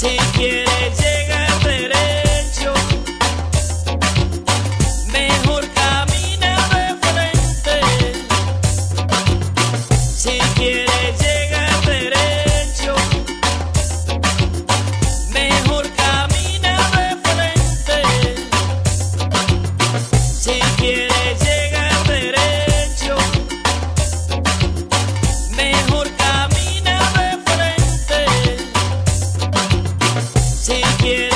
Si quieres llegar derecho, mejor camina de frente. Si quieres llegar derecho, mejor camina de frente. Si quieres llegar derecho, mejor camina de frente. Si quieres